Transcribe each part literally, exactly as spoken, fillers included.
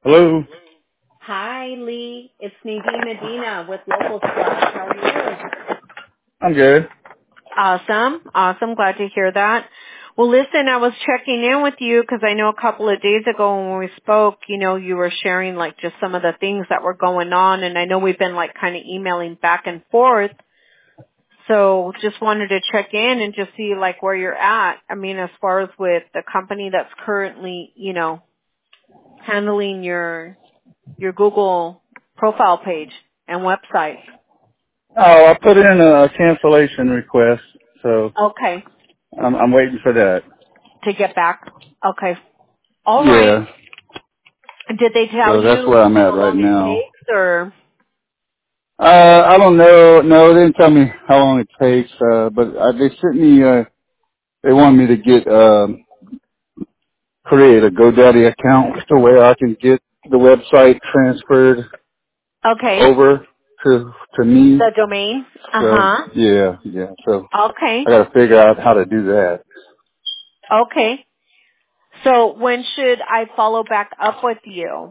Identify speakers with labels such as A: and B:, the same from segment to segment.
A: Hello.
B: Hi, Lee. It's Nadine Medina with Local Splash. How are you?
A: I'm good.
B: Awesome. Awesome. Glad to hear that. Well, listen, I was checking in with you because I know a couple of days ago when we spoke, you know, you were sharing like just some of the things that were going on, and I know we've been like kind of emailing back and forth. So just wanted to check in and just see like where you're at. I mean, as far as with the company that's currently, you know, handling your your Google profile page and website.
A: Oh, I put in a cancellation request, so
B: Okay.
A: I'm, I'm waiting for that.
B: To get back. Okay. All right.
A: Yeah.
B: Did they tell
A: So that's
B: you
A: where I'm at
B: how
A: right
B: long it
A: now.
B: takes or?
A: Uh, I don't know. No, they didn't tell me how long it takes. Uh, but uh, they sent me. Uh, they want me to get um, create a GoDaddy account to where I can get the website transferred
B: Okay.
A: over to to me.
B: The domain?
A: So
B: Uh-huh.
A: yeah, yeah. So
B: Okay.
A: I got to figure out how to do that.
B: Okay. So when should I follow back up with you?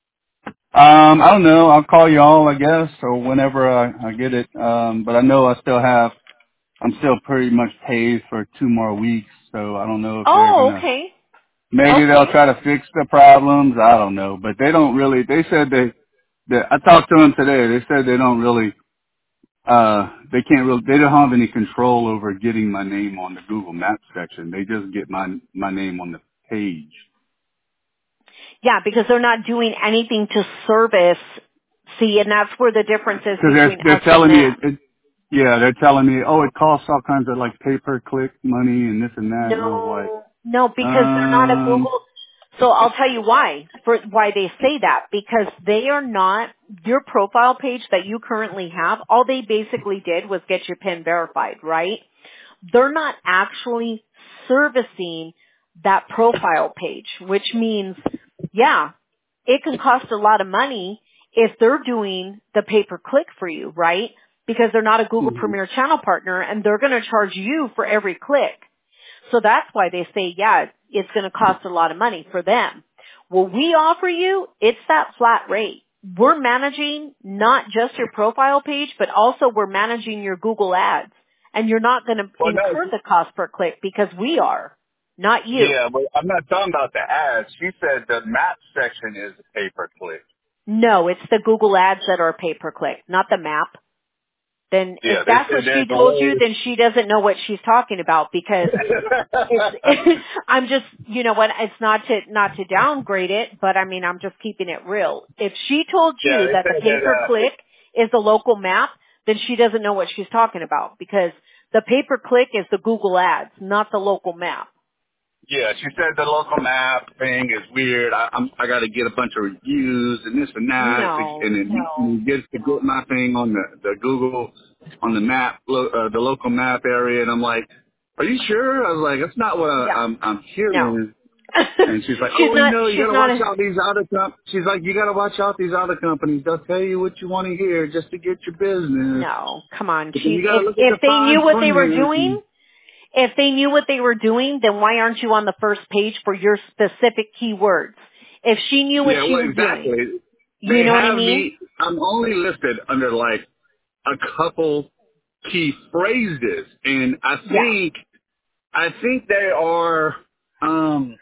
A: Um, I don't know. I'll call y'all, I guess, or whenever I, I get it. Um, but I know I still have, I'm still pretty much paid for two more weeks, so I don't know if they're
B: Oh,
A: gonna,
B: okay.
A: maybe they'll
B: Okay.
A: try to fix the problems. I don't know, but they don't really, they said they, they I talked to them today. They said they don't really, uh, they can't really, they don't have any control over getting my name on the Google Maps section. They just get my, my name on the page.
B: Yeah, because they're not doing anything to service. See, and that's where the difference is
A: Because they're
B: between
A: they're
B: us and
A: telling me it,
B: them.
A: it, yeah, they're telling me, oh, it costs all kinds of like pay per click money and this and that, and I was like,
B: No, no, because they're not a
A: um,
B: Google. So I'll tell you why. For why they say that, because they are not your profile page that you currently have. All they basically did was get your PIN verified, right? They're not actually servicing that profile page, which means, yeah, it can cost a lot of money if they're doing the pay per click for you, right? Because they're not a Google
A: mhm.
B: Premier Channel partner, and they're going to charge you for every click. So that's why they say, yeah, it's going to cost a lot of money for them. What we offer you, it's that flat rate. We're managing not just your profile page, but also we're managing your Google ads. And you're not going to
A: well, no,
B: incur the cost per click because we are, not you.
A: yeah, but I'm not talking about the ads. She said the map section is pay per click.
B: No, it's the Google ads that are pay per click, not the map. Then if
A: Yeah, they
B: that's
A: said
B: what she
A: there's a
B: told you,
A: way.
B: then she doesn't know what she's talking about because it's I'm just you know what it's not to not to downgrade it, but I mean I'm just keeping it real. If she told
A: Yeah,
B: you
A: they
B: that the
A: said
B: pay
A: that.
B: per
A: Uh,
B: click is the local map, then she doesn't know what she's talking about because the pay per click is the Google ads, not the local map.
A: Yeah, she said the local map thing is weird. I, I'm, I got to get a bunch of reviews and this and that, to,
B: No,
A: and it
B: no,
A: and gets to get
B: no.
A: my thing on the the Google on the map, lo, uh, the local map area. And I'm like, "Are you sure?" I was like, "That's not what I,
B: Yeah,
A: I'm I'm
B: no.
A: hearing." And she's like,
B: she's
A: "Oh, you
B: not.
A: know, you
B: She's
A: got to
B: not
A: watch
B: a.
A: out these other com-" She's like, "You got to watch out these other companies. They'll tell you what you want to hear just to get your business.
B: No, come on.
A: But then
B: She's
A: you got
B: if
A: to look at
B: if
A: the
B: they knew
A: fine
B: what they were
A: print."
B: doing,
A: And,
B: if they knew what they were doing, then why aren't you on the first page for your specific keywords? If she knew what
A: yeah,
B: she
A: well,
B: was doing,
A: exactly.
B: you
A: They
B: know what I
A: have
B: mean?
A: me. I'm only listed under like a couple key phrases, and I
B: Yeah,
A: think I think they are um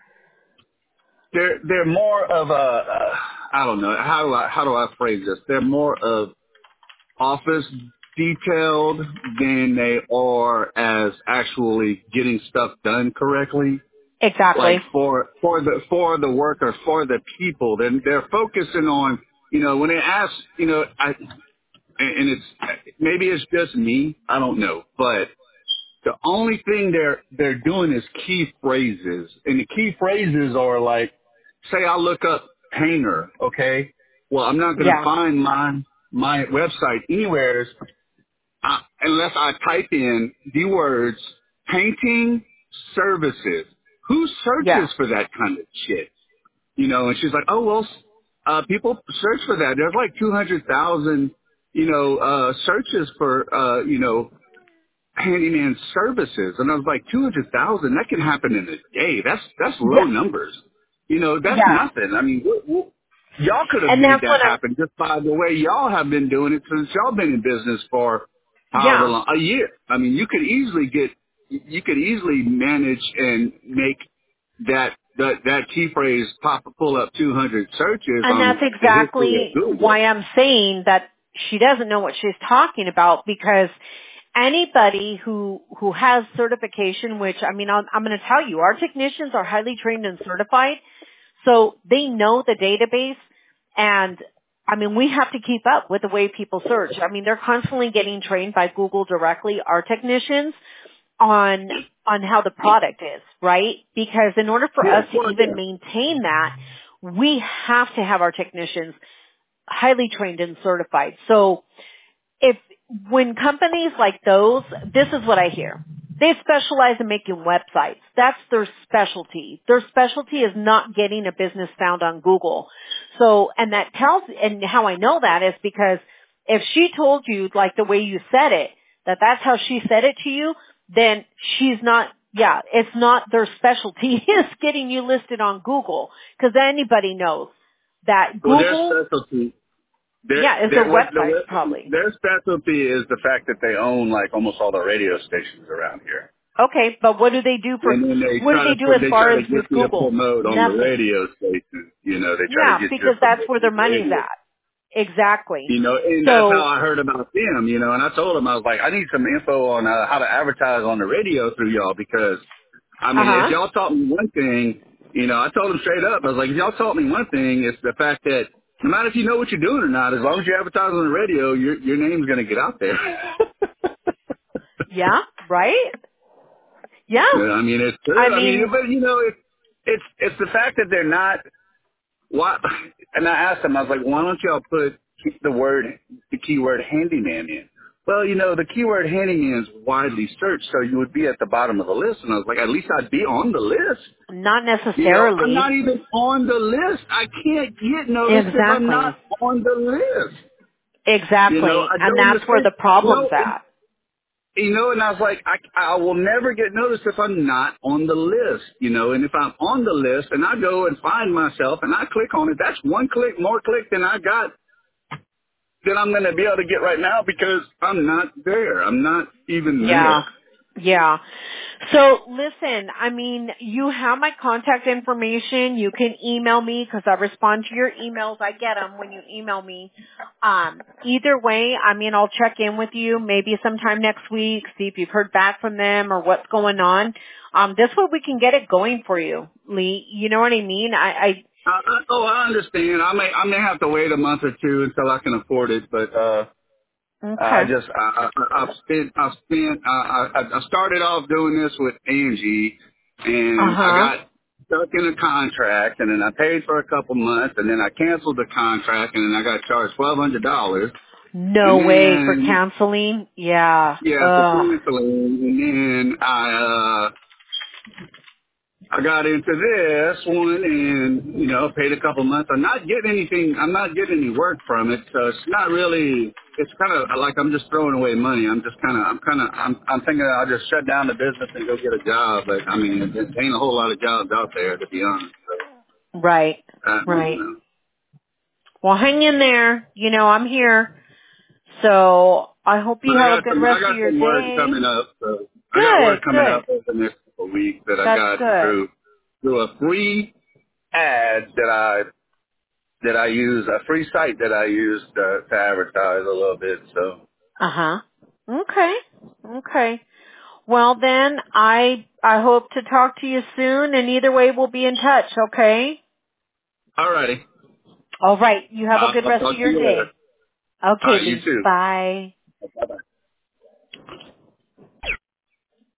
A: they're they're more of a uh, I don't know how do I how do I phrase this? They're more of office detailed than they are as actually getting stuff done correctly. Like
B: exactly.
A: for for the for the worker, for the people, then they're focusing on, you know, when they ask, you know, I and and it's maybe it's just me, I don't know, but the only thing they're they're doing is key phrases, and the key phrases are like, say I look up painter, okay, well I'm not going to
B: Yeah,
A: find my my website anywhere uh, unless I type in the words painting services. Who
B: yeah,
A: searches for that kind of shit? You know, and she's like, oh well, uh, people search for that. There's like two hundred thousand, you know, uh, searches for, uh, you know, handyman services. And I was like, two hundred thousand, that can happen in a day. That's, that's low
B: yeah,
A: numbers. You know, that's
B: yeah.
A: nothing. I mean, what, what? y'all could have
B: And
A: made
B: that's
A: that
B: what I'm,
A: happen just by the way y'all have been doing it since y'all been in business for however
B: yeah.
A: long, a year. I mean, you could easily get, you could easily manage and make that that that key phrase pop pull up two hundred searches
B: And that's
A: on the history of
B: exactly
A: Google.
B: why I'm saying that she doesn't know what she's talking about, because anybody who who has certification, which I mean, I'm, I'm going to tell you, our technicians are highly trained and certified, so they know the database, and I mean, we have to keep up with the way people search. I mean, they're constantly getting trained by Google directly, our technicians, on on how the product is, right? Because in order for
A: Yeah,
B: us to
A: well,
B: even
A: yeah.
B: maintain that, we have to have our technicians highly trained and certified. So if when companies like those, this is what I hear. They specialize in making websites. That's their specialty. Their specialty is not getting a business found on Google. So, and that tells, and how I know that is because if she told you, like the way you said it, that that's how she said it to you, then she's not, yeah, it's not their specialty is getting you listed on Google. Because anybody knows that
A: Well, their
B: Google,
A: specialty, their
B: yeah, is their
A: their what
B: website
A: the,
B: probably.
A: their specialty is the fact that they own like almost all the radio stations around here.
B: Okay, but what do they do for,
A: And then they
B: what do
A: try
B: they
A: to
B: do as
A: they
B: far
A: try
B: as
A: to
B: with
A: get you to
B: Google?
A: promote on the
B: Nothing.
A: radio station. You know, they try to
B: Yeah,
A: get you
B: because
A: to
B: that's
A: promote
B: where
A: on
B: their
A: the
B: money's
A: radio.
B: at. Exactly.
A: You know, and that's how
B: So,
A: I heard about them, you know, and I told them, I was like, I need some info on uh, how to advertise on the radio through y'all because, I mean, if
B: uh-huh.
A: y'all taught me one thing, you know, I told them straight up, I was like, if y'all taught me one thing, it's the fact that no matter if you know what you're doing or not, as long as you advertise on the radio, your your name's going to get out there.
B: Yeah, right? Yeah.
A: Yeah, I mean, it's
B: I
A: true. I mean,
B: mean,
A: but, you know, it's, it's, it's the fact that they're not, why, and I asked them, I was like, why don't y'all put the word, the keyword handyman in? Well, you know, the keyword handyman is widely searched, so you would be at the bottom of the list. And I was like, at least I'd be on the list.
B: not
A: You know, I'm
B: necessarily.
A: not even on the list. I can't get noticed if I'm
B: Exactly.
A: not on the list. You know,
B: Exactly.
A: I
B: And
A: go in the
B: that's where
A: state,
B: the
A: you
B: problem's
A: know, and,
B: at.
A: you know, and I was like, I, I will never get noticed if I'm not on the list, you know, and if I'm on the list and I go and find myself and I click on it, that's one click, more click than I got that I'm going to be able to get right now because I'm not there. I'm not even
B: Yeah.
A: there.
B: Yeah. So listen, I mean, you have my contact information. You can email me because I respond to your emails. I get them when you email me. Um, either way, I mean, I'll check in with you maybe sometime next week, see if you've heard back from them or what's going on. Um, this way we can get it going for you, Lee. You know what I mean? I, I
A: I, I, oh, I understand. I may I may have to wait a month or two until I can afford it, but uh, I
B: okay.
A: just I, I, I've spent I've spent I, I, I started off doing this with Angie,
B: Uh
A: and I
B: huh.
A: got stuck in a contract, and then I paid for a couple months, and then I canceled the contract, and then I got charged twelve hundred dollars,
B: No
A: and
B: way for
A: then
B: counseling. Yeah.
A: yeah, for
B: Ugh.
A: canceling, and then I uh I got into this one and, you know, paid a couple months. I'm not getting anything, I'm not getting any work from it. So it's not really, it's kind of like I'm just throwing away money. I'm just kind of, I'm kind of, I'm, I'm thinking I'll just shut down the business and go get a job. But I mean, there ain't a whole lot of jobs out there, to be honest. So,
B: Right.
A: uh, you
B: Right.
A: know.
B: Well, hang in there. You know, I'm here. So I hope
A: But
B: you
A: I
B: have a
A: got
B: good
A: some, I
B: rest of
A: got
B: your
A: some work
B: day.
A: coming up. So I got
B: Good,
A: work coming
B: good.
A: up over the next couple of weeks that I
B: That's
A: got
B: good.
A: through, through a free ad that I that I use, a free site that I use to, to advertise a little bit. So,
B: Uh-huh. Okay. Okay. Well then, I, I hope to talk to you soon, and either way we'll be in touch, okay?
A: alrighty.
B: Alright. You have a
A: I'll,
B: good
A: I'll
B: rest of
A: talk to
B: your
A: you later.
B: day. Okay,
A: Alright, you
B: Lee.
A: too.
B: Bye.
A: Bye bye.